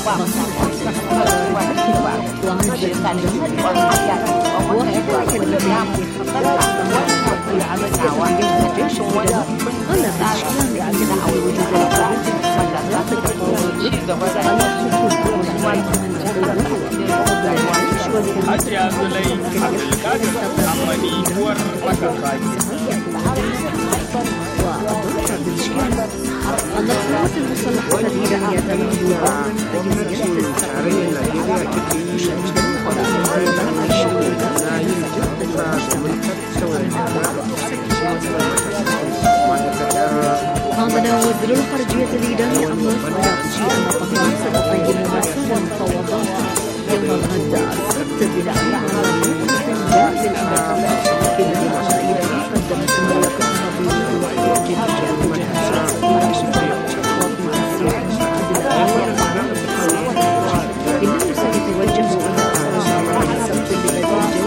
النقطات المصلحة الإيرانية ضمن وزير الخارجية الإيراني أحمد العراقچي أن طهران ستقيم مسار المفاوضات يوم الغد السبت بناء على موقف للأمريكا، لكن إيران قدمت ملكتها بوضوح جديد إنه سيتوجه إلى السبت ببدء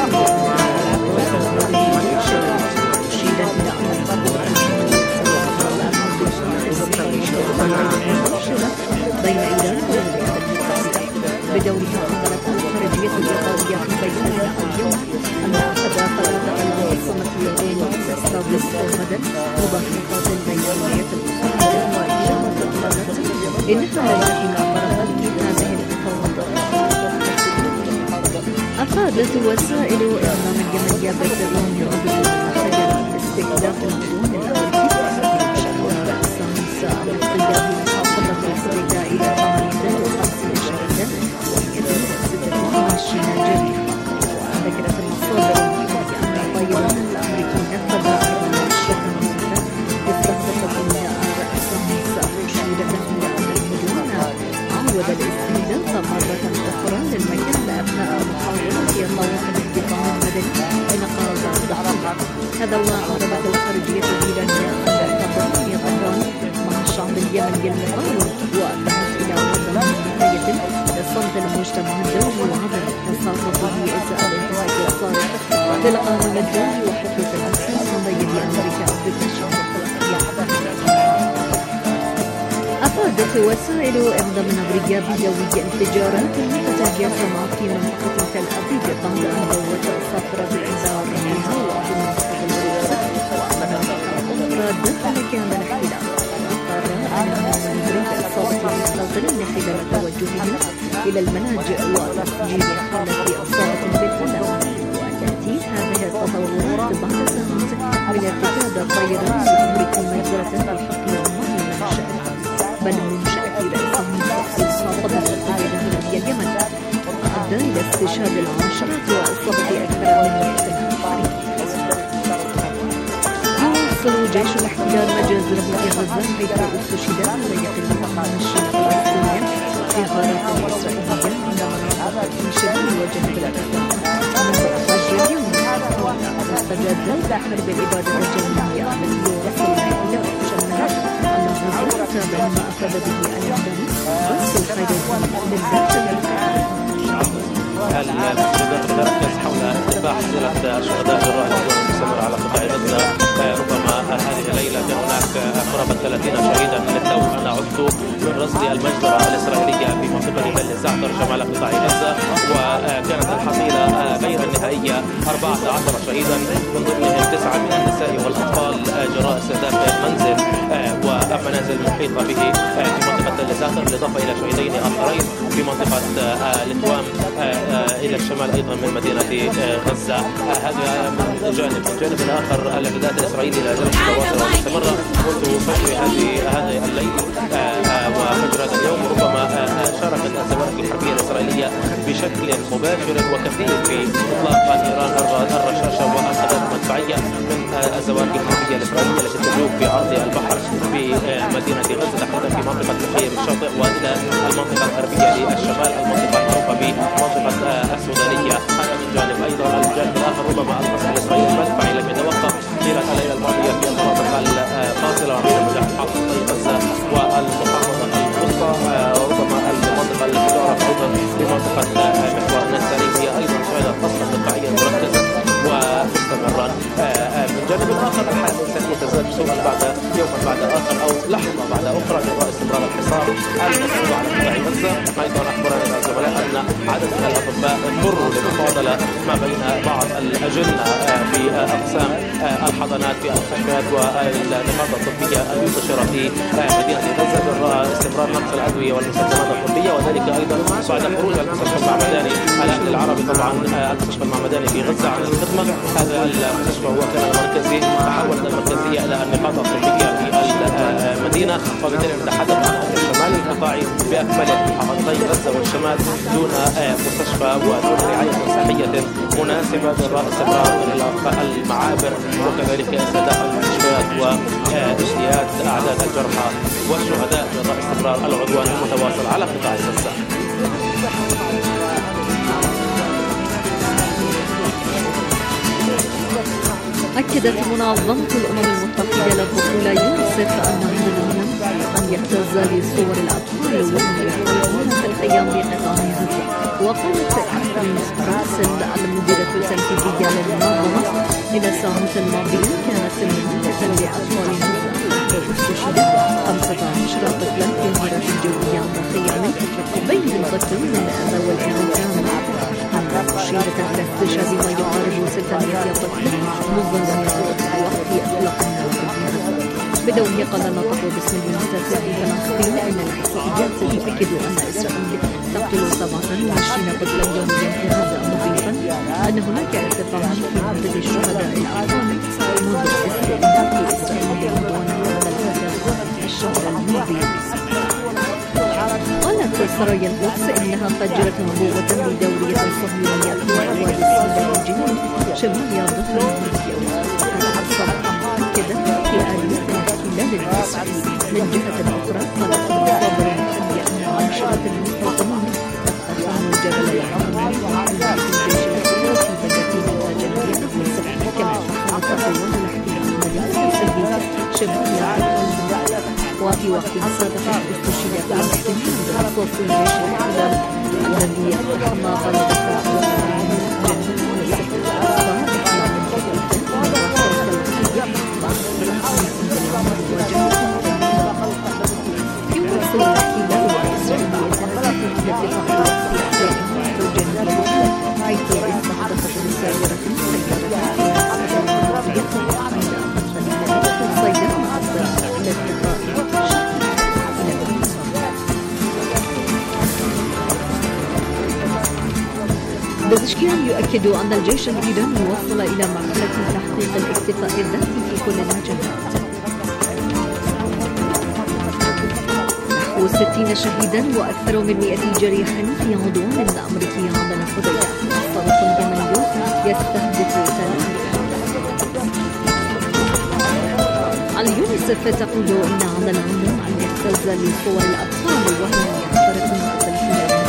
بين إيران والولايات المتحدة. بدورها أنكرت الخارجية الإيطالية في بيانها اليوم أن أحد قرارات العاصمة اليابان تستضيف غدا مباحثات بين الولايات المتحدة وإيران. قالت إنها لا يمكن هذه المفاوضات. أفادت وسائل إعلام اليمنية بيان بمحاولة استهداف المدن الأمريكية إلى 58 شهيدا و126 جريحا. ذكرت المصادر أن الطيران الأمريكي نفذ 14 مهمة استهدفت بناء رأس نساء شهيدة إلى أن المدن عود الاستهداف مرة أخرى للمكان أثناء محاولة إيقاف الاحتقان المدني ونقاض ضحايا. هذا وأعربت الخارجية الإيرانية أن التضامن طهران مع الشعب اليمني المقاوم وأدت إلى عدم نهاية لصمت المجتمع الدولي وعدم تصرفه إزاء الانتهاك الصارخ للقانون الدولي وحقوق الإنسان وميل أمريكا ضد الشعب الفلسطيني. أفادت وسائل إعلام أمريكية بدوي انفجارات متتالية في منطقة تل أبيب بعد أن ضوت صخرة بإنذار رميها وفي منطقة القدس ومناطق أخرى داخل كامل الاحتلال. المستوطنين خلال توجههم إلى الملاجئ وتسجيل حالة إصابة بالألم. وتأتي هذه التطورات بعد ساعات من ارتكاب طيران الأمريكي مجزرة في حقل المنشأ بل منشأة رئيس خاطبة الطيران في اليمن وأدى إلى استشهاد العشرات وإصابة أكثر من 100 آخرين. يواصل جيش الاحتلال مجازره في غزة حيث استشهد ولاية المنشأ الفلسطينية في غارات إسرائيلية عندما في شمال وجنوب الأردن. منذ اليوم استجدت حرب الإبادة الجوية التي يواصل إلى شمال أن غزة تابع ما أفاد به الإعلام بس الخير للداخل. المسؤوليات تتركز حول اتباع حصيلة الشهداء جراء الهجوم المستمر على قطاع غزة. ربما هذه الليلة كان هناك قرابة 30 شهيدا للتو. أنا عدت من رصد المجزرة الإسرائيلية في منطقة تل الزعتر شمال قطاع غزة، وكانت الحصيلة غير النهائية 14 شهيدا من ضمنهم 9 من النساء والأطفال جراء استهداف منزل ومنازل محيطة به في منطقة تل الزعتر، بالإضافة إلى شهيدين آخرين في منطقة لتوام إلى الشمال أيضا من مدينة غزة. هذا من جانب. من جانب آخر الاعتداءات الإسرائيلية لا زالت متواصلة ومستمرة منذ فجر هذا الليل وفجر هذا اليوم. ربما شاركت الزواج الحربية الإسرائيلية بشكل مباشر وكثير في إطلاق نيران الرشاشة والقذائف المدفعية من الزواج الحربية الإسرائيلية التي تجوب في عرض البحر في مدينة غزة تحديدا في منطقة مخيم الشاطئ وإلى المنطقة الغربية للشمال، المنطقة المعروفة بمنطقة السودانية. هذا من جانب. أيضا الجانب الآخر ربما القصف الإسرائيلي المدفعي لم يتوقف طيلة الليلة الماضية في المناطق الفاصلة بين مجال محافظة غزة والمحافظة الوسطى. ربما المنطقة التي تعرف أيضا بمنطقة محور النسرين هي أيضا شهدت قصفا مدفعيا مركزا ومستمرا. من جانب آخر الحالة الإنسانية تزداد سوءا بعد يوما بعد آخر أو لحظة بعد أخرى جراء استمرار الحصار المفروض على قطاع غزة. أيضا أخبرنا الزملاء أن عدد من الأطباء اضطروا للمفاضلة ما بين بعض الأجنة في أقسام الحضانات في المستشفيات والنقاط الطبية المنتشرة في مدينة غزة جراء استمرار نقص الأدوية والمستلزمات الطبية، وذلك أيضا بعد خروج المستشفى المعمداني الأهلي العربي طبعا المستشفى المعمداني في غزة عن الخدمة. هذا المستشفى هو كان المركزي، تحولت المركزية إلى النقاط الطبية في المدينة، وبالتالي نتحدث عن أن الشمال القطاعي بأكمله محافظتي غزة والشمال دون مستشفى ودون رعاية صحية مناسبة جراء استمرار المعابر وكذلك استهداف المستشفيات واجتياز أعداد الجرحى والشهداء جراء استمرار العدوان المتواصل على قطاع غزة. أكدت منظمة الأمم المتحدة للطفولة يونيسف أن العالم أن يهتز لصور الأطفال وهم يحاولون القيام بقطاع غزة. وقالت كاثرين سبراسل المديرة التنفيذية للمنظمة إن الساعات الماضية كانت مهمة لأطفال غزة، واستشهد 15 طفلا في الغارات الجوية الضخيمة بينهم طفل من ذوي الإعاقة. أشيرت على استشهاد ما يقارب 600 طفل منذ انطلاق وقت إطلاق النار في غزة. بدوره قال الناطق باسم اليونيسف في فلسطين أن الإحصائيات تؤكد أن إسرائيل تقتل 27 طفلا يوميا في غزة، مضيفا أن هناك ارتفاع في عدد الشهداء الأطفال منذ استئناف إسرائيل العدوان على غزة الشهر الماضي. قالت سرايا القدس إنها فجرت انبوبة بدورية صهيونية في أوادي السودان الجنوب شمال ضفة غزة. الصباح أكد في آلية الاحتلال الإسرائيلي. من جهة أخرى قالت المصادر المحلية أن عشرة المستوطنين قد أقاموا جبل العظمى في الجيش الإسرائيلي في بلدة جنوبية غزة، كما فحصت قوات الاحتلال مدينة سلبية شمال غزة. وفي وقت سابق استشهد فلسطيني برصاص جيش الاحتلال الذي اقتحم قلعة في وصل الاحتلال وإسرائيل يتنفذ اتفاقية الجنوبية حيث استهدفت مسيرة بتشكيل يؤكد أن الجيش الإيراني وصل إلى مرحلة تحقيق الاكتفاء الذاتي في كل المجالات. نحو 60 شهيدا وأكثر من 100 جريحا في عدوان أمريكي على الحديدة. الصاروخ اليمني يستهدف اليونيسف تقول إن على العالم أن يهتز لصور الأطفال وهم يحترقون في الحياة.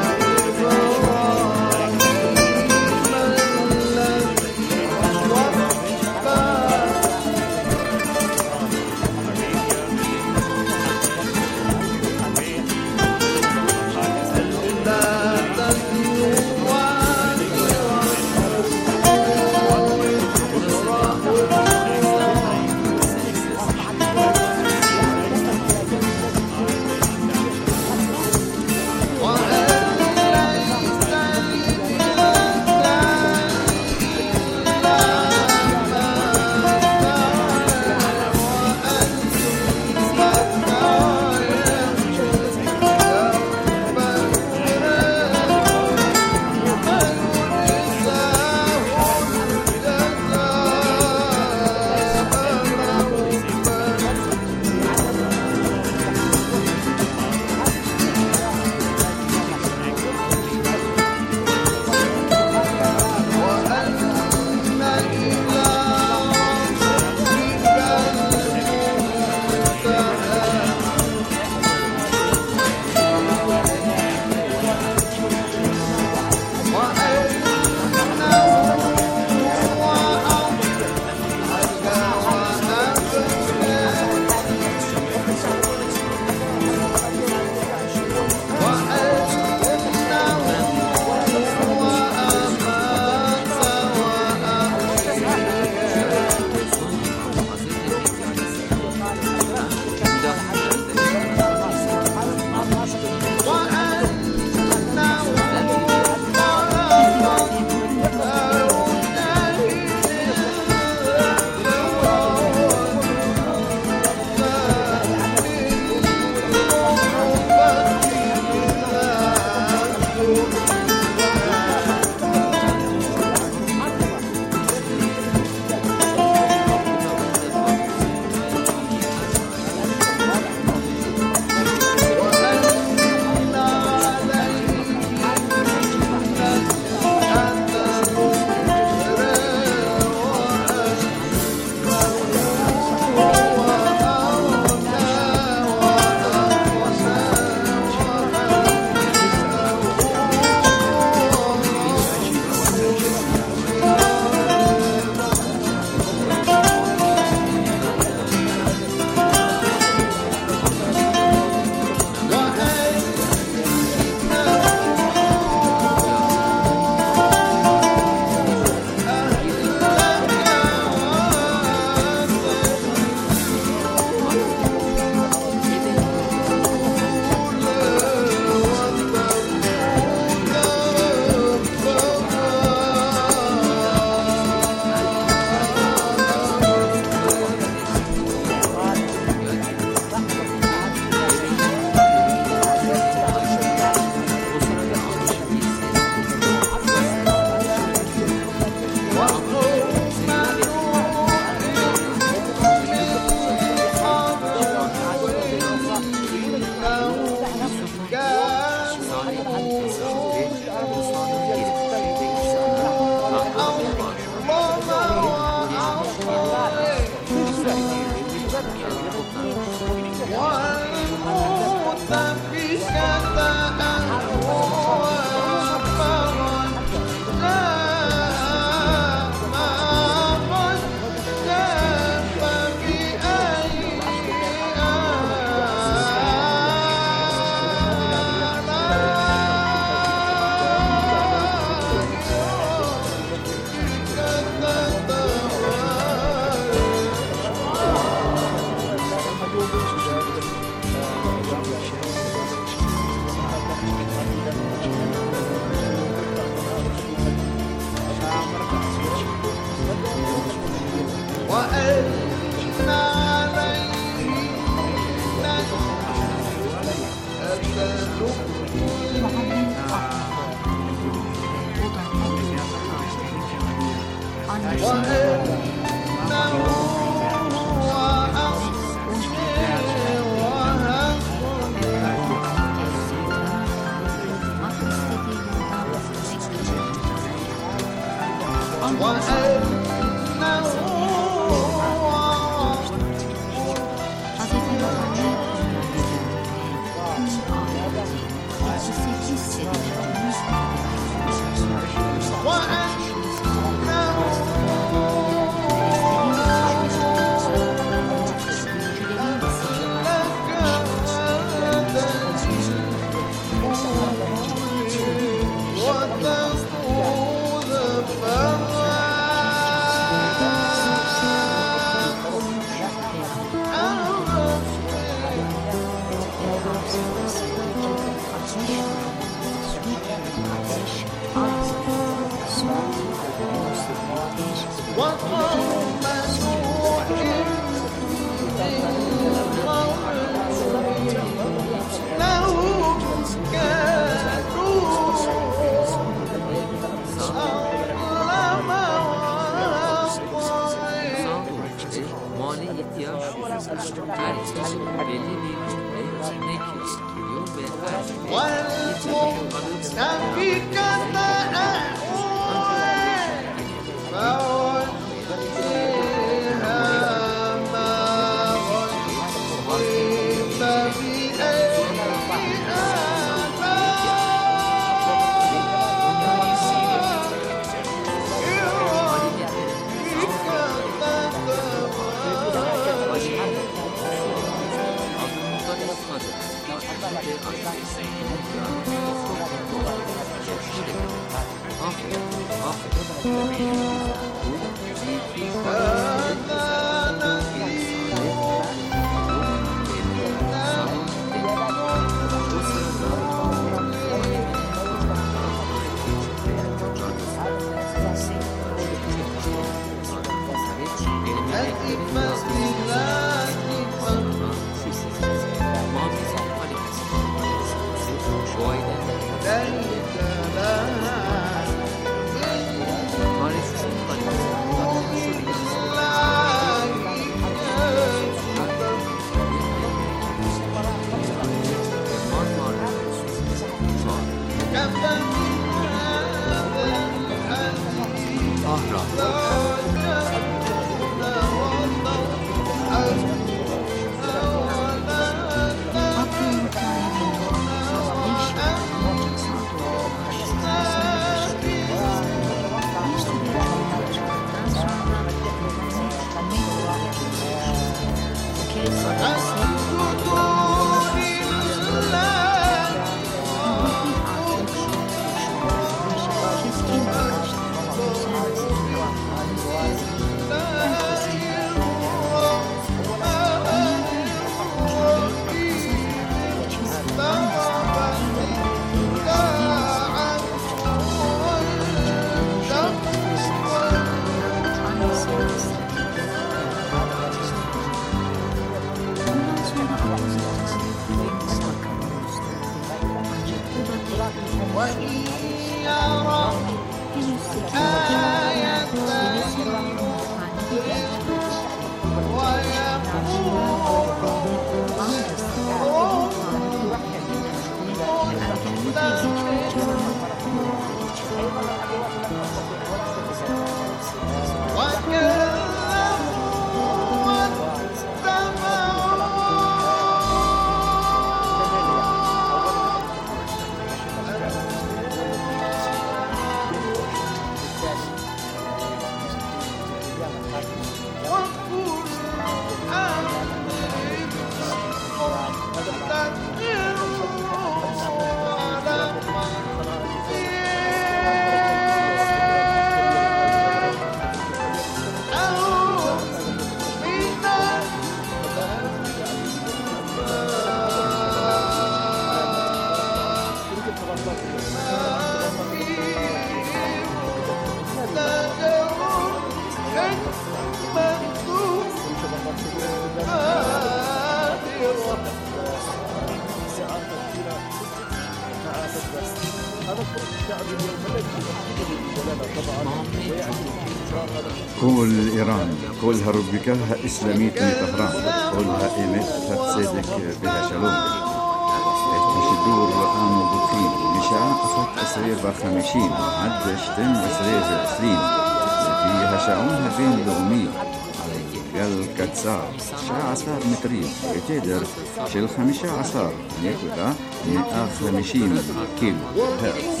كل إيران كلها ربكها إسلاميت من طهران كلها إيمت هتصدق بها شلوم الشدور آمو بطخين مشاع أفت أسرير بخمشين عد شتم أسرير عسرين فيها شعونها بين لغمي قال كتسار شاع عصار مترين يتدر شل 15 نكودا 150 كيلو هرتز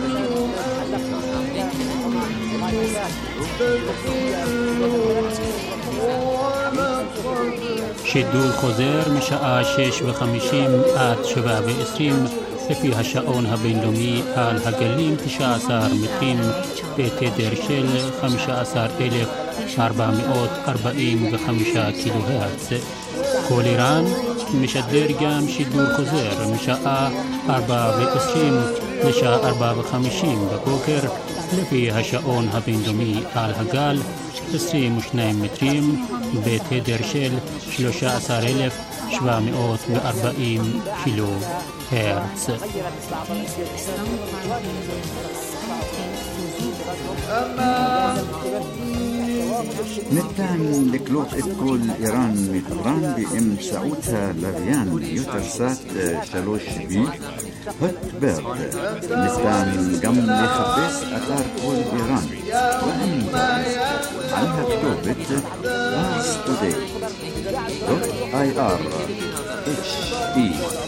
שידור חוזר משעה 6:50 עד 7:20 לפי השעון הבינלאומי על הגלים 19 מטרים בתדר של 15,445 קילו הרץ. כל איראן משדר גם שידור חוזר משעה 4:20 לשעה 4:50 בבוקר לפי השעון הבינלאומי על הגל 22 מטרים בתדר של 13,740 קילו הרץ. ניתן לקלוט את כל איראן מטהרן באמצעותה לוויין יוטלסאט 3B הוטברד. ניתן גם לחפש אתר כל איראן באינטרנט על הכתובת parstoday.ir/he.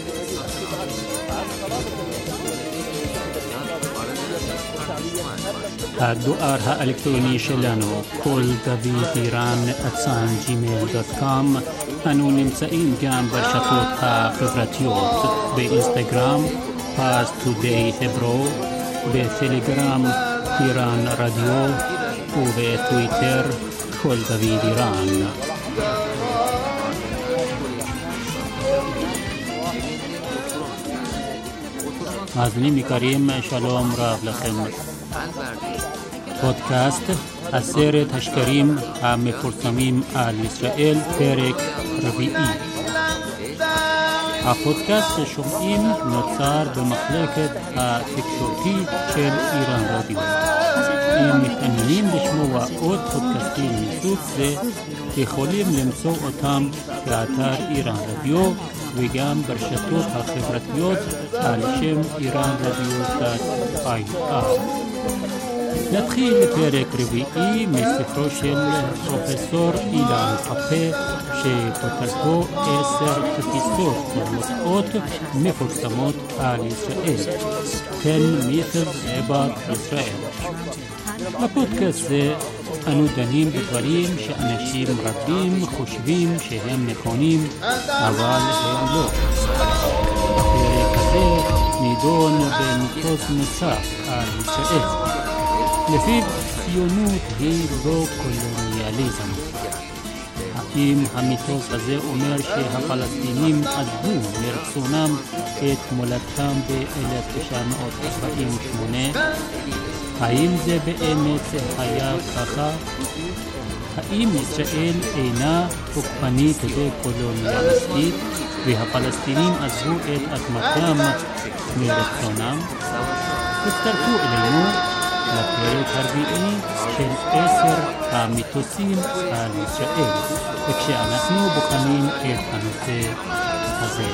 הדואר האלקטרוני שלנו כל דוד איראן @gmail.com. אנו נמצאים גם ברשתות החברתיות באינסטגרם פארס טודיי hebro, בטלגרם איראן רדיו ובטוויטר כל דוד איראן. מאזינים יקרים, שלום רב לכם. פודקאסט 10 השקרים המפורסמים על ישראל, פרק 4. הפודקאסט ששומעים נוצר במחלקת התקשורתי של איראן רדיו. אם מתעניינים לשמוע עוד פודקאסטים מסוג זה, יכולים למצוא אותם באתר איראן רדיו וגם ברשתות החברתיות על שם איראן רדיו.ir. נתחיל לפרק 4 מספרו של פרופסור אילן פאפה שכותרתו 10 תפיסות מוטעות מפורסמות על ישראל. 10 myths about ישראל. בפודקאסט זה אנו דנים בדברים שאנשים רבים חושבים שהם נכונים, אבל הם לא. בפרק הזה נידון במיתוס נוסף על ישראל. לפיו ציונות היא לא קולוניאליזם. האם המיתוס הזה אומר שהפלסטינים עזבו מרצונם את מולדתם ב-1948? האם זה באמת היה ככה? האם ישראל אינה תוקפנית וקולוניאליסטית והפלסטינים עזבו את אדמתם מרצונם? הצטרפו אלינו לפרק 4 של 10 המיתוסים על ישראל, וכשאנחנו בוחנים את הנושא הזה.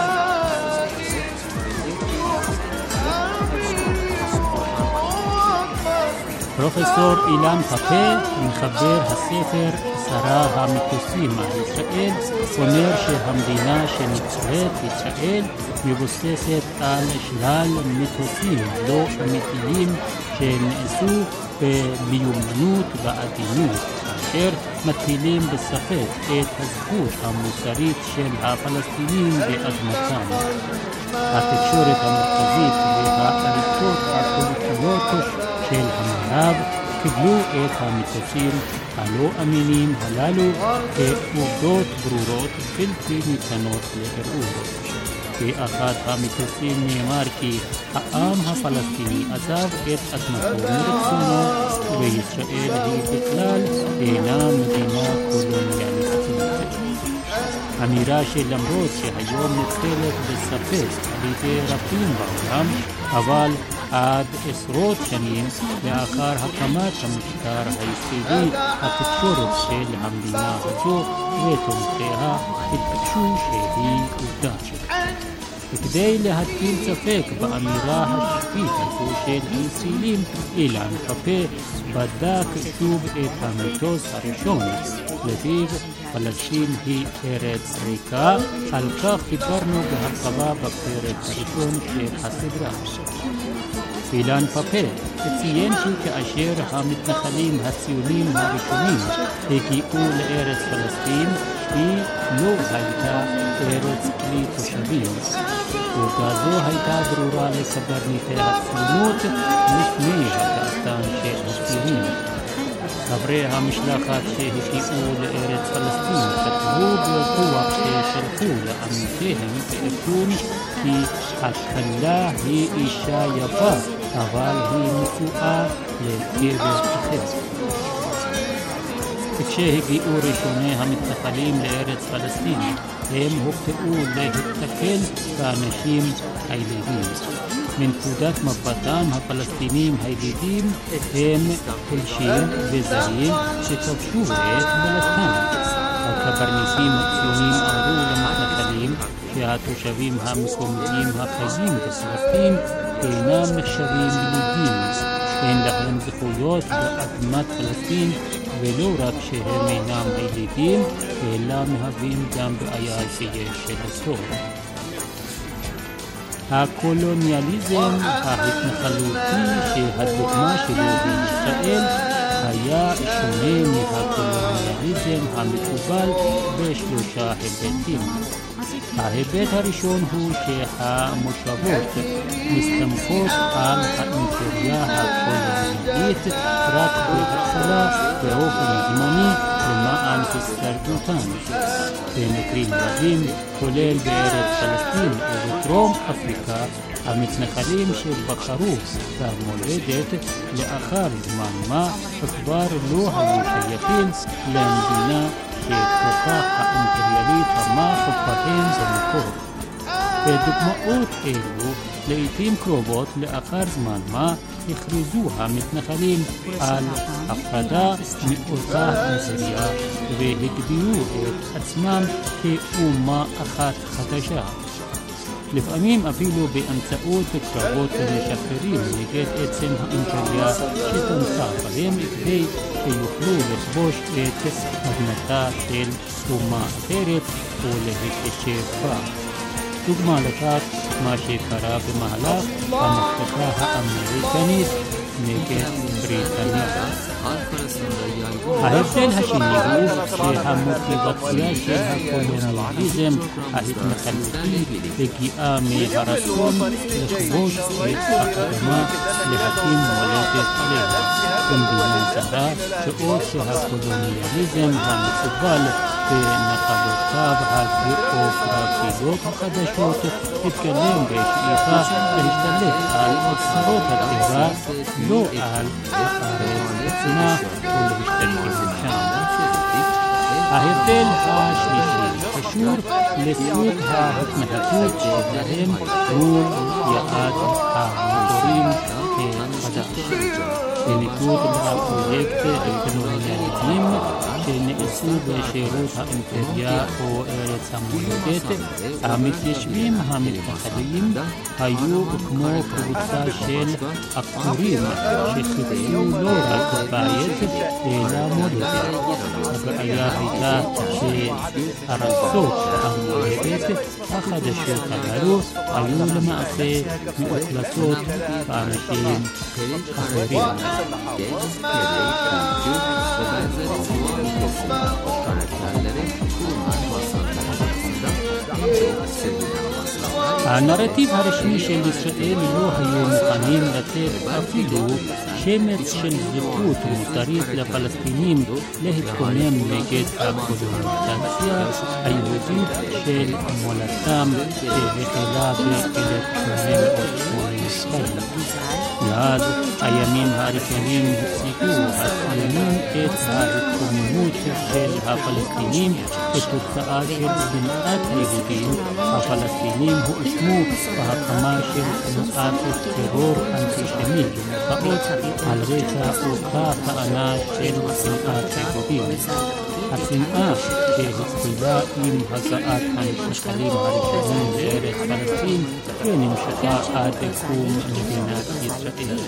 פרופסור אילן פאפה, מחבר הספר 10 המיתוסים על ישראל, אומר שהמדינה שנקראת ישראל מבוססת על שלל מיתוסים לא אמיתיים שנעשו במיומנות ועדינות, אשר מטילים בספק את הזכות המוסרית של הפלסטינים באדמתם. התקשורת המרכזית והאליטות הפוליטיות של המערב קיבלו את המיתוסים הלא אמינים הללו כעובדות ברורות בלתי ניתנות לערעור. באחד המיתוסים נאמר כי העם הפלסטיני עזב את אדמתו מרצונו וישראל היא בכלל אינה מדינה קולוניאליסטית. אמירה שלמרות שהיום נתקלת בספק על ידי רבים בעולם, אבל עד עשרות שנים לאחר הקמת המשטר הישראלי, התקשורת של המדינה הזו ותומכיה התעקשו שהיא עובדה. וכדי להטיל ספק באמירה השיפוטית הזו של הישראלים, אילן פאפה בדק שוב את המיתוס הראשון, לפיו פלסטין היא ארץ ריקה. על כך דיברנו בהרחבה בפרק הראשון של הסדרה. אילן פאפה ציין שכאשר המתנחלים הציונים הראשונים הגיעו לארץ פלסטין, היא לא הייתה ארץ בלי תושבים. עובדה זו הייתה ברורה לקברניטי הציונות לפני הגעתם של הציונים. חברי המשלחת שהגיעו לארץ פלסטין כתבו בדוח ששלחו לעמיתיהם בארגון כי הכלה היא אישה יפה, אבל היא נשואה לגבר אחר. כשהגיעו ראשוני המתנחלים לארץ פלסטין, הם הופתעו להתקל באנשים הילידים. מנקודת מבטם, הפלסטינים הילידים הם פולשים וזרים שכבשו את מולדתם. הקברניטים הציונים אמרו למתנחלים שהתושבים המקומיים החיים בפלסטין אינם נחשבים ילידים, אין להם זכויות באדמת פלסטין, ולא רק שהם אינם ילידים, אלא מהווים גם בעיה שיש לזכור. הקולוניאליזם ההתנחלותי שהדוגמה שלו בישראל היה שונה מהקולוניאליזם המקובל בשלושה היבטים. ההיבט הראשון הוא שהמושבות מסתמכות על האימפריה הקולוניאלית רק בהתחלה באופן זמני למען הישרדותן. במקרים רבים, כולל בארץ פלסטין ובדרום אפריקה, המתנחלים שבחרו במולדת לאחר זמן מה כבר לא היו שייכים למדינה שכוחה האימפריאלית תמך בהם במקור. בדוגמאות אלו, לעתים קרובות לאחר זמן מה הכריזו המתנחלים על הפרדה מאותה אימפריה והגדירו את עצמם כאומה אחת חדשה. לפעמים אפילו באמצעות קרבות משחררים נגד עצם האימפריה שתמכה בהם כדי שיוכלו לכבוש את אדמתה של אומה אחרת ולהתיישב בה. דוגמה לכך מה שקרה במהלך המהפכה האמריקנית נגד בריטניה. ההבדל השני הוא שהמוטיבציה של הקולוניאליזם ההתנחלותי הגיעה מהרצון לכבוש את האדמה להקים מולדת עליה. במדינה זרה, בעוד שהקולוניאליזם המקובל בנחלותיו הגיאוגרפיות החדשות התקדם בשאיפה להשתלט על אוצרות הטבע, לא על הארץ עצמה ולהשתלט שם. ההבדל השלישי קשור לסוג ההתנהגות שלהם מול יעד המוטורים החדש. בניגוד לפרויקט הקולוניאליזם שנעשו בשירות האימפריה או ארץ המולדת, המתיישבים המתנחלים היו כמו קבוצה של עקורים שחיפשו לא רק בית אלא מולדת. הבעיה הייתה שהארצות המולדת החדשות הללו היו למעשה מאוכלסות באנשים אחרים. הנרטיב הרשמי של ישראל לא היו מוכנים לתת אפילו שמץ של זכות מוסרית לפלסטינים להתגונן נגד הקולוניזציה היהודית של מולדתם שהחלה ב-1982. מאז הימים הראשונים הציגו הציונים את ההתקוממות של הפלסטינים כתוצאה של שנאת היהודים. הפלסטינים הואשמו בהקמה של תנועת טרור אנטישמי על רקע אותה טענה של שנאת היהודים. השנאה שהתחילה עם הגעת המתנחלים הראשונים לארץ פלסטין ונמשכה עד קום מדינת ישראל.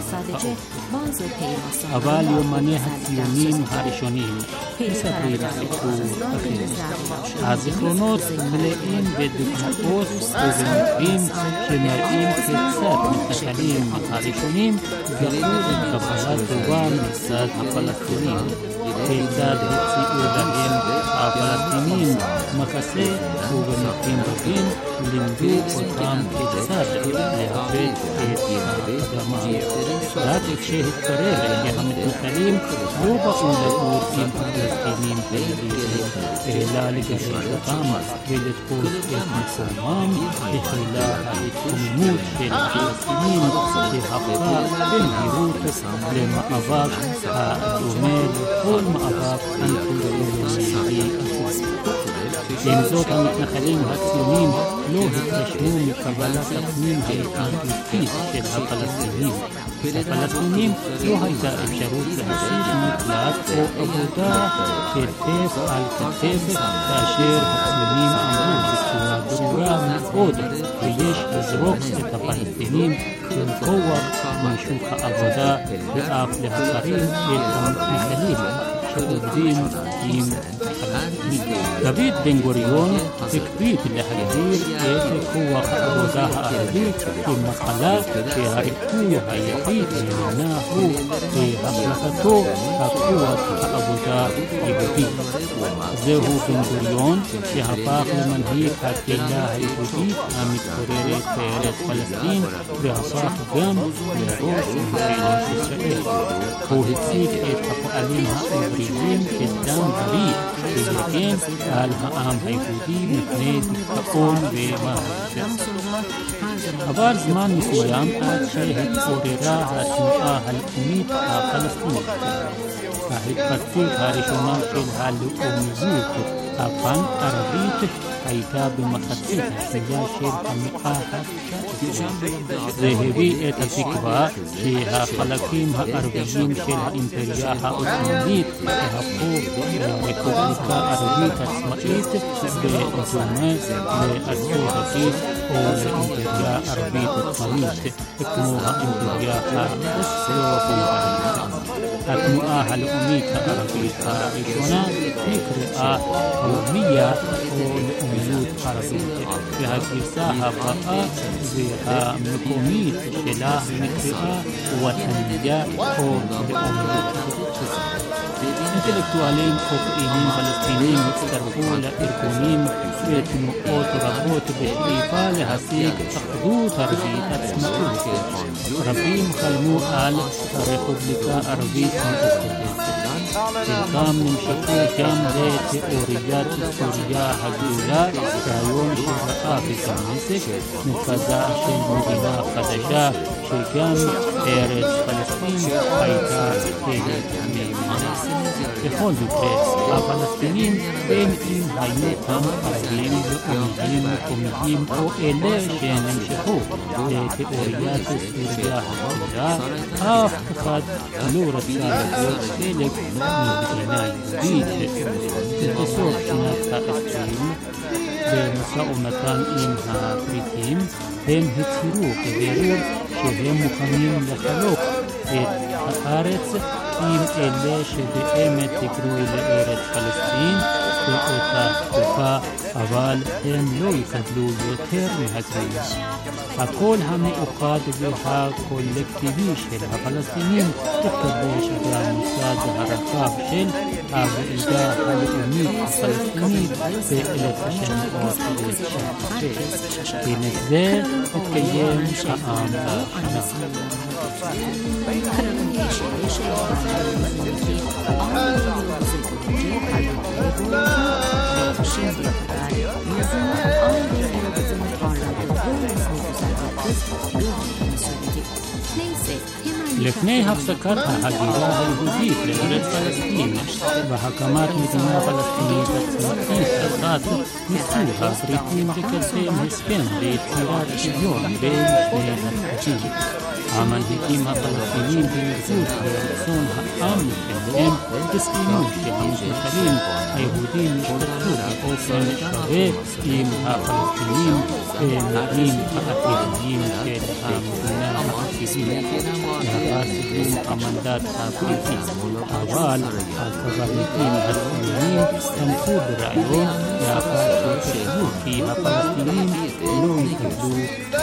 אבל יומני הציונים הראשונים מספרים סיפור אחר. הזיכרונות מלאים בדוגמאות ובמקרים שמראים כיצד המתנחלים הראשונים זכו לקבלה טובה מצד הפלסטינים, כיצד הציעו להם הפלסטינים מחסה ובמקרים רבים לימדו אותם כיצד להבט את האדמה. רק כשהתברר שהמתנחלים לא באו לגור עם הפלסטינים היהודים אלא לגרש אותם ולתפוס את מקומם, החלה ההתקוממות של הפלסטינים שהפכה במהירות למאבק הדומה לכל מאבק אנטי-לאומי. עם זאת, המתנחלים הציונים לא התרשמו מקבלת הפנים ההתנגדותית של הפלסטינים. לפלסטינים לא הייתה אפשרות להשיג מקלט או עבודה כתף על כתף, כאשר הציונים אמרו בצורה ברורה מאוד ויש לזרוק את הפלסטינים בכוח משוק העבודה ואף להכרים את המתנחלים שעובדים עם הפלסטינים. דוד בן גוריון הקפיד להגדיר את כוח העבודה הערבי כמחלה שהריפוי היחיד ממנה הוא בהחלפתו הכוח העבודה היהודי. זהו בן גוריון שהפך למנהיג הקהילה היהודית המתגוררת בארץ פלסטין והפך גם לראש ממשלת ישראל. הוא הציג את הפועלים העבריים כדם בריא שיגן על העם היהודי מפני דיכאון ומהפכה. עבר זמן מסוים עד שהתעוררה התנועה הלאומית הפלסטינית. ההתפתחות הראשונה של הלאומיות הפן-ערבית הייתה במחצית השנייה של המאה ה-19. זה הביא את התקווה שהחלקים הערביים של האימפריה העות'מאנית יהפכו לרפובליקה ערבית עצמאית בדומה לארצות הברית או לאימפריה ערבית עצמאית כמו האימפריה האוסטרו-הונגרית. התנועה הלאומית הערבית הראשונה נקראה לאומיה או לאומיות ערבית, והגרסה הבאה והמקומית שלה נקראה וטניה או לאומיות. אינטלקטואלים ופעילים פלסטינים הצטרפו לארגונים ותנועות רבות בשאיפה להשיג אחדות ערבית עצמאית. רבים חלמו על רפובליקה ערבית מאוחדת. חלקם נמשכו גם לתיאוריית היסטוריה הגדולה, רעיון שראה בדמשק מרכזה של מדינה חדשה שגם ארץ פלסטין הייתה חלק ממנה. בכל מקרה, הפלסטינים בין אם היו גם ערבים לאומיים מקומיים או אלה שנמשכו לתיאוריית היסטוריה הגדולה, אף אחד לא רצה להיות חלק ממדינה יהודית. בסוף שנת ה-20 במשא ומתן עם הבריטים הם הצהירו בבירור שהם מוכנים לחלוק את הארץ עם אלה שבאמת יקראו לארץ פלסטין באותה תקופה, אבל הם לא יקבלו יותר מהגרים. הקול המאוחד והקולקטיבי של הפלסטינים התקבש במוסד הרחב של הוועידה הלאומית הפלסטינית ב-1996. כנס זה התקיים העם השנה. Neyse לפני הפסקת ההגירה היהודית לארץ פלסטין והקמת מדינה פלסטינית עצמאית אחת ניסו הבריטים לקדם הסכם ליצירת שוויון בין שני הצדדים. המנהיגים הפלסטינים בניגוד לרצון העם שלהם הסכימו שהמתנחלים היהודים ישתתפו באופן שווה עם הפלסטינים במבנים העתידיים של המדינה העתידית לאחר סיום המנדט הבריטי, אבל הקברניטים הציוניים תמכו ברעיון לאחר שחשבו כי הפלסטינים לא יקבלו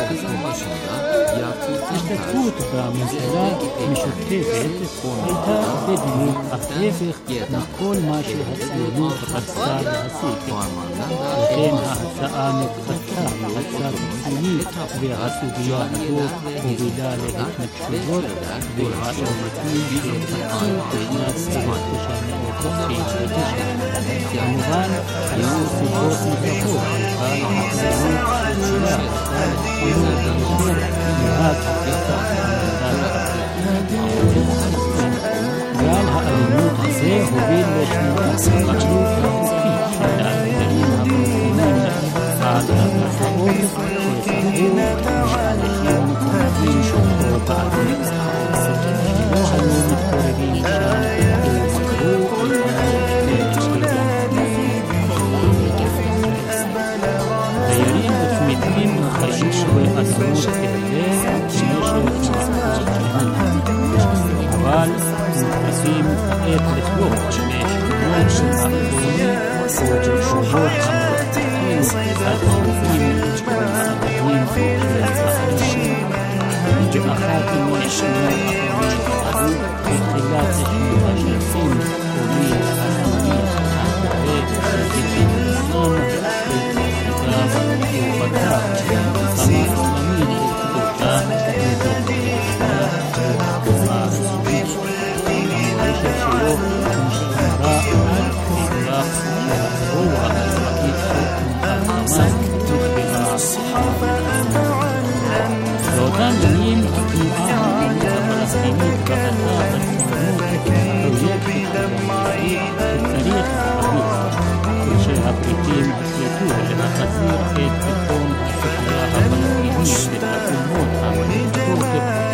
השתתפות בממשלה משותפת הייתה בדיוק ההפך מכל מה שהציונות רצתה להשיג. לכן ההצעה נדחתה מהצד הציוני והסוגיה הזאת הובילה להתנגשויות והעימותים שהתפתחו בשנת 1999. כמובן היו סיבות נוספות אבל הציונות שלה גל האלימות הזה הוביל לשמירת החקלאות החוקית של האתגרים הפלסטיניים על הקרקעות שסחרו מאנשים מקומיים או בעלים שלא היו מתקרבים שם ומכרו דיירים ותמידים חיים באדמות אלה אבל מנסים כעת לכלוך בשכונות האחרונים וברחובות המרוחקים התחומים והערבים של האנשים. באחת מהשנים האחרונות בתחילת השנות ה-30 הוביל הסמלי הקורא בגיל ניסן ובפתח מלחמה עולמית גדולה המורשת שלו נשמרה עד כך שהרוע הצבאית של חמאס נקבעה. באותם ימים התנועה הלאומית הפלסטינית בחרה בציונות פרויקט חברתי שצריך להביס, כשהבריטים החליטו להחזיר את ביטחון הספרייה הפלסטינית לתחומות המנהיגות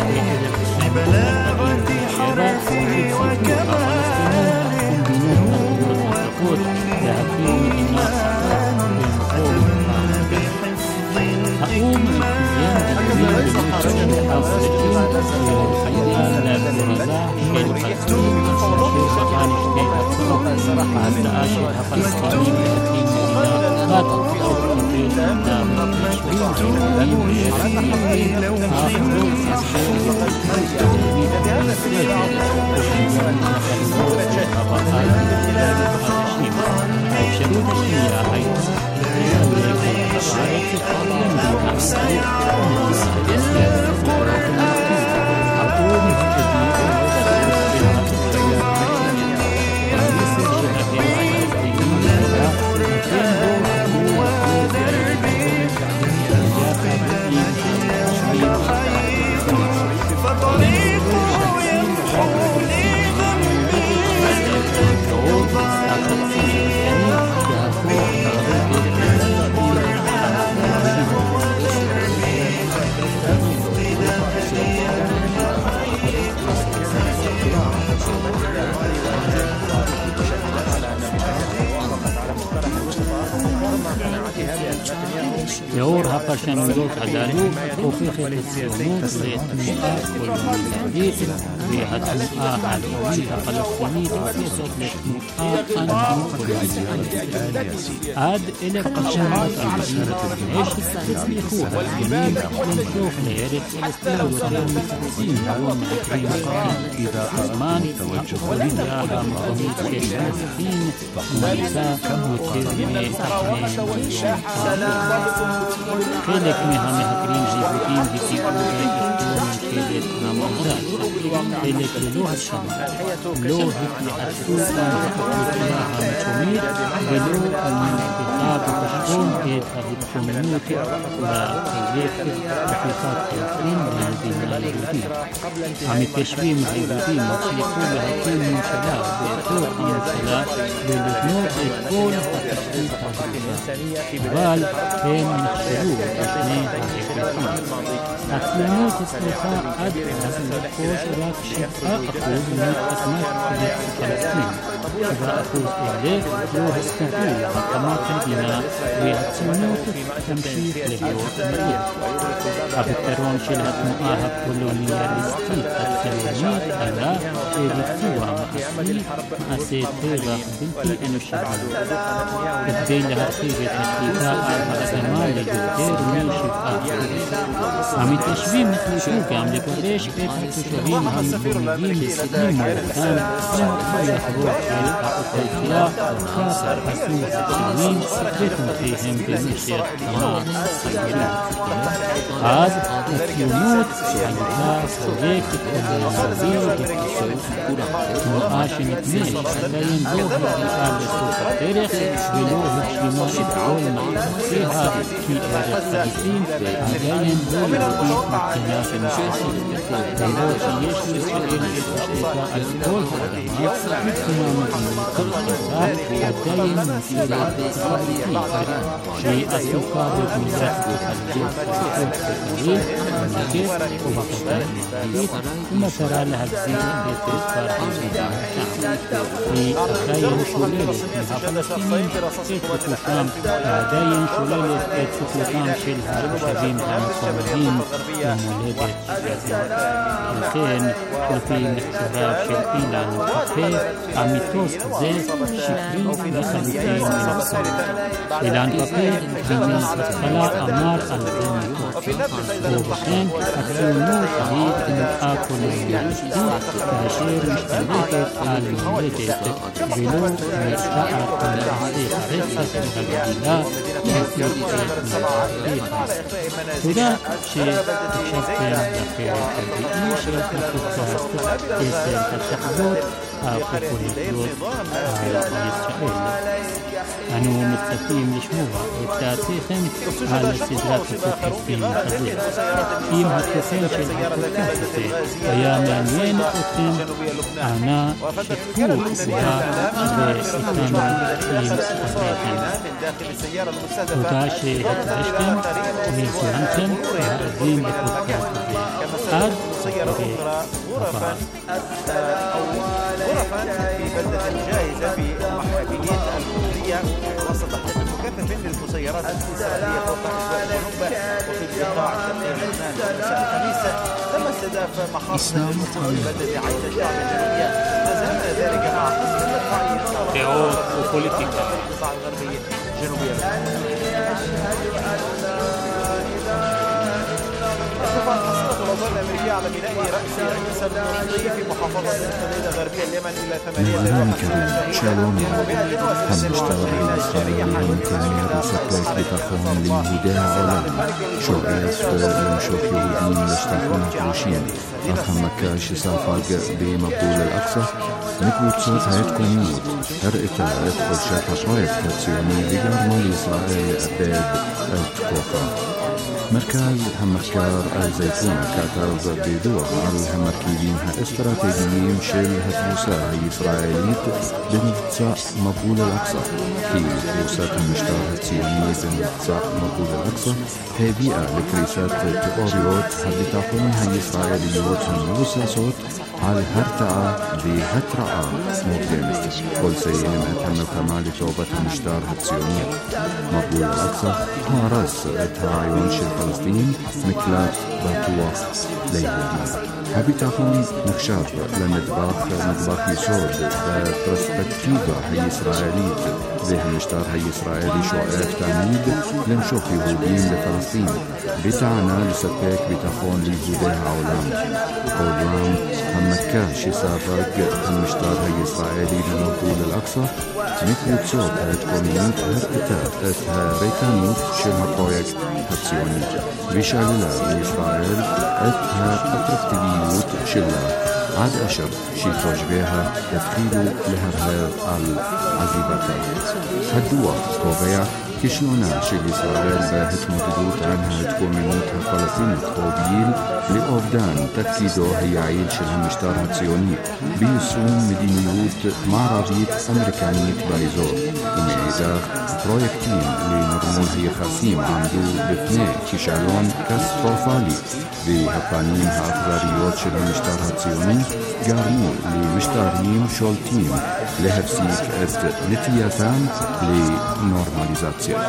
ב-1947 הציבו הפלסטינים ומדינות ערביות נוספות להקים מדינה אחת במקום הערבים. האו"ם קיים דיונים במשך חודשים להכריזה של פלסטין ששווה לשתי הצעות. ההצעה של הפלסטינים להקים מדינה אחת תתייחס למתיישבים היהודים והפלסטינים אך לא תסתכל בתוכנית נפרדת ושוויון החלומות של הבאת ילדים חדשים. האפשרות השנייה הייתה לאור הפרשנויות הללו הופכת הציונות לתנועה קולוניאליסטית והתנועה הלאומית הפלסטינית הופכת לתנועה אנטי-קולוניאליסטית. עד 1945 הצליחו הציונים למשוך לארץ פלסטין יותר מפלסטין דרום לקרימתים. בזמן האוכלוסייה המקומית של פלסטין מנתה יותר חלק מהמהגרים היהודים הגיעו ממשלת המנדט, חלק ללא הסכמה, לא התייעצו עם האוכלוסייה המקומית ולא נלקחה לבחון את ההתכוננות לפרויקט הפיכת פלסטין למדינה יהודית. המתיישבים היהודים הצליחו להקים ממשלה בתוך הממשלה ולבנות את כל התשתית הדרושה, אבל הם נכשלו בשני ההיבטים. הציונות הצליחה עד אז לרכוש רק 7% מאדמת פלסטין. 7% אלה לא הסכימו להקמת מדינה, והציונות תמשיך להיות מיעוט. הפתרון של התנועה הקולוניאליסטית הציונית היה ביצוע מעשי טבח בלתי אנושי. כדי להרחיב את השליטה על האדמה ליותר מ7%. המתיישבים החליטו גם לגרש את התושבים המתגוררים בסדרים מורדם למחוות של האוכלוסייה חסר עשו הציונים ותומכיהם במשך כמה עשורים. אז הציונות הייתה פרויקט קולוניאלי בקיצור, תנועה שנדמה שעדיין לא הגיעה לסוף הדרך ולא הגשימה את כל מעשיה, כי ארץ פלסטין עדיין לא יהודית מבחינה פילוסופית. למרות שיש לישראל השליטה על כל האדמה, מבחינה מדינית ותפיסה עדיין ממשלת פלסטין שעסוקה בבניית התנחלויות חדשות בגליל, בנגב ובגדה המערבית במטרה להגדיל את מספר היהודים שם. היא עדיין שוללת מהפלסטינים את זכותם, עדיין שוללת את זכותם של התושבים המקומיים למולדת שלהם. לכן, לפי מחקריו של אילן פפה, המיתוס הזה שקרי לחלוטין מנוצר. אילן פפה בהתחלה אמר על זה מיתוס, ובכן הציונות היא תנועה קולוניאליסטית כאשר משתלטת על מולדת ולא נשארת במעשי הרצח והגדילה להשיג את מולדתיה. תודה שהקשבתם לפרק הרביעי של הפודקאסט 10 השכבות הפופולריות על ישראל. אנו מצפים לשמוע את דעתכם על סדרת הפודקאסטים הזה. אם התוכן של הפודקאסט הזה היה מעניין אתכם, אנא שתפו פעולה ואיתנו עם חבריכם. תודה שהקדשתם והזמנתם להאזין לפודקאסט הזה. עד הפרק הבא. غرفا في بلدة جاهزة في محمدية الكردية وسط تحقيق مكثف للمسيرات الإسرائيلية فوق أجواء الجنوب وفي القطاع الشرقي من لبنان. مساء الخميس تم استهداف محافظ بلدة عين الشعب الجنوبية. تزامن ذلك مع حصر دعوة وبوليتيكا القطاع الغربي جنوبيا. ارتفعت حصيلة الأوضاع الأمريكية على بناء رأس الكنيسة المصرية في محافظة الحديدة الغربية اليمن إلى 8 شالوم המשטר הישראלי המתיימר לספק ביטחון ליהודי העולם, שואף למשוך יהודים לשטחים הכבושים, אך המכה שספג במבול אל-אקצא מקבוצות ההתקוממות הראתה את חולשת הפרויקט הציוני וגרמה לישראל לאבד את כוחה. מרכז המחקר אל-זייתון כתב בדוח על המרכיבים האסטרטגיים של התבוסה הישראלית במבצע מבול אל-אקצא, כי תבוסת המשטר הציוני במבצע מבול אל-אקצא הביאה לקריסת תיאוריות הביטחון הישראליות המבוססות על הרתעה והתראה מוקדמת. כל סיים את המלחמה לטובת המשטר הציוני. מבול אל-אקצא הרס את הרעיון של פלסטין מקלט בטוח ליהודים. הביטחון נחשב לנדבך יסוד בפרספקטיבה הישראלית, והמשטר הישראלי שואף תמיד למשוך יהודים לפלסטין בטענה לספק ביטחון ליהודי העולם. אולם המכה שספג המשטר הישראלי במבול אל-אקצא מקבוצות ההתקוממות הראתה את הריקנות של הפרויקט הציוני ושללה לישראל את האטרקטיביות שלה עד אשר שתושביה התחילו להרהר על עזיבתה. הדוח קובע כישלונה של ישראל בהתמודדות עם ההתקוממות הפלסטינית הוביל לאובדן תפקידו היעיל של המשטר הציוני ביישום מדיניות מערבית אמריקנית באזור, ומאידך פרויקטים לנרמול היחסים עמדו בפני כישלון קטסטרופלי, והפנים האכזריות של המשטר הציוני גרמו למשטרים שולטים להפסיק את נטייתם לנורמליזציה.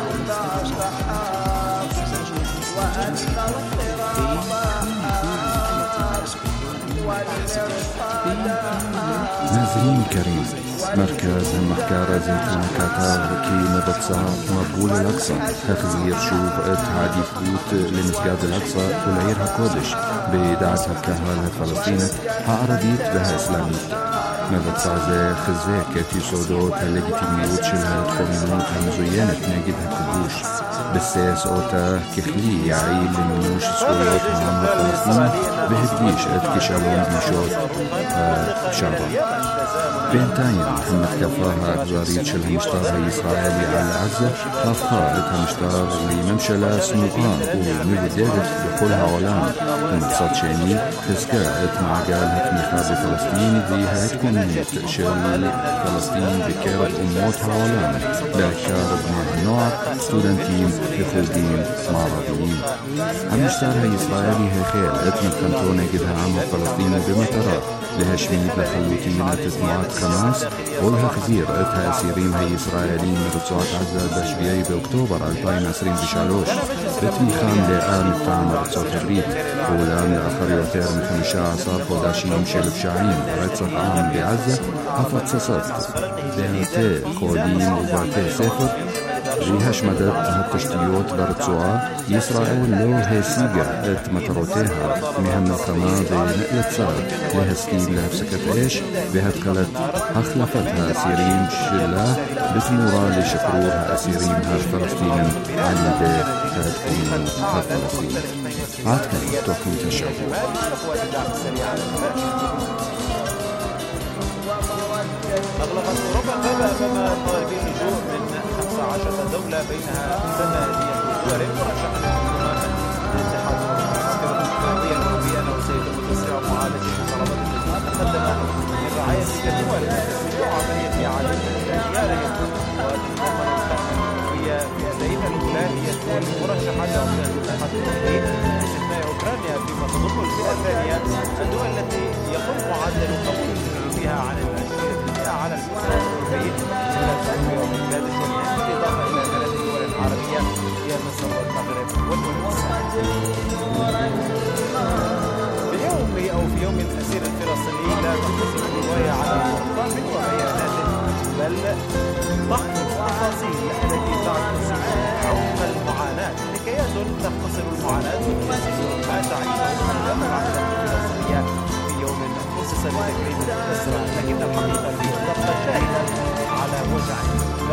ناظرين كريم، مركز المحكار زيتون كتب كي مبتصات مقبول الأقصى تخزير شوف اتعادي فوت لمسجد الأقصى ولعيرها كودش بدعتها الكهنة الفلسطينية عربيت بها إسلامية. מבצע זה חזק את יסודות הלגיטימיות של ההתקוממות המזוינת נגד הכיבוש, ביסס אותה ככלי יעיל למימוש זכויות העם הפלסטיני והדגיש את כישלון גישות הפשרה. בינתיים המתקפה האכזרית של המשטר הישראלי על עזה הפכה את המשטר לממשלה סמוכה ומבודדת בכל העולם, ומצד שני חיזקה את מעגל התמיכה בפלסטין וההתקוממות של פלסטין בקרב אומות העולם, בעיקר בני הנוער, סטודנטים וחוגים מערביים. המשטר הישראלי החל את מלחמתו נגד העם הפלסטיני במטרה להשמיד לחלוטין את תנועת חמאס ולהחזיר את האסירים הישראלים מרצועת עזה ב-7 באוקטובר 2023 בתמיכה מלאה מטעם ארצות הברית, אולם לאחר יותר מ-15 חודשים של פשעים ורצח עם בעזה, הפצצת בתי חולים ובתי ספר והשמדת התשתיות ברצועה, ישראל לא השיגה את מטרותיה מהמלחמה ונאלצה להסכים להפסקת אש והתחלת החלפת האסירים שלה בתמורה לשחרור האסירים הפלסטינים על ידי ההתקוממות הפלסטינית. עד כאן תוכנית השבוע. أغلقت أوروبا الباب أمام طالبي اللجوء من 15 دولة بينها 8 دول مرشحة للانضمام للاتحاد الأوروبي. الأوروبية أنه سيتم تسريع معالجة طلبات اللجوء المقدمة من رعاية كدول تسريع عملية إعادة ديارهم، وتتضمن الأوروبية فئتين الأولى هي الدول المرشحة لعضوية الاتحاد الأوروبي باستثناء أوكرانيا، فيما تضم الفئة الثانية الدول التي يقل معدل قبول فيها عن على المستوى الأوروبي مثل تركيا وبنغلاديش والهند، بالإضافة إلى 3 دول عربية هي مصر والمغرب وتونس. في يوم الأسير الفلسطيني لا تقتصر الرواية على أرقام وبيانات، بل تحفظ تفاصيل التي تعكس عمق المعاناة، حكايات تختصر المعاناة ما تعيشه الجامعة الفلسطينية في يوم خصص لتكريم الأسرى، لكن الحقيقة فيه تبقى شاهدة على وجع لا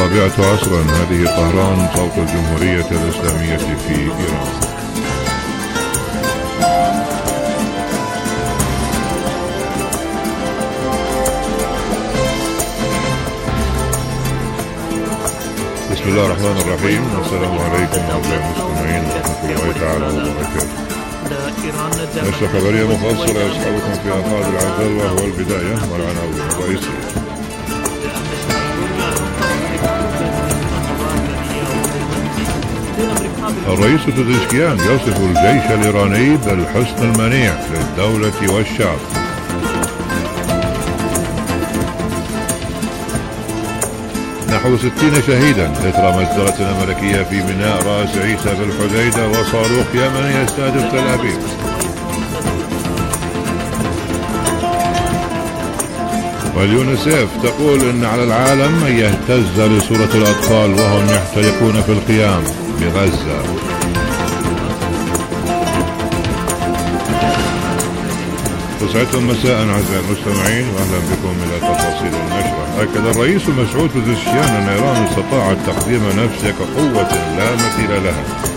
الرابعة عصرا. هذه طهران، صوت الجمهورية الإسلامية في إيران. بسم الله الرحمن الرحيم. السلام عليكم أعزائي المستمعين ورحمة الله تعالى وبركاته. نشرة خبرية مفصلة يصحبكم فيها خالد العبد الله والبداية والعناوين الرئيسية. الرئيس بزشكيان يصف الجيش الإيراني بالحصن المنيع للدولة والشعب. نحو 60 شهيدا إثر مجزرة أمريكية في ميناء رأس عيسى بالحديدة وصاروخ يمني يستهدف تل أبيب. واليونيسيف تقول إن على العالم أن يهتز لصورة الأطفال وهم يحترقون في الخيام بغزة. تسعدكم مساء أعزائي المستمعين وأهلا بكم إلى تفاصيل النشرة. أكد الرئيس مسعود بزشكيان أن إيران استطاعت تقديم نفسها كقوة لا مثيل لها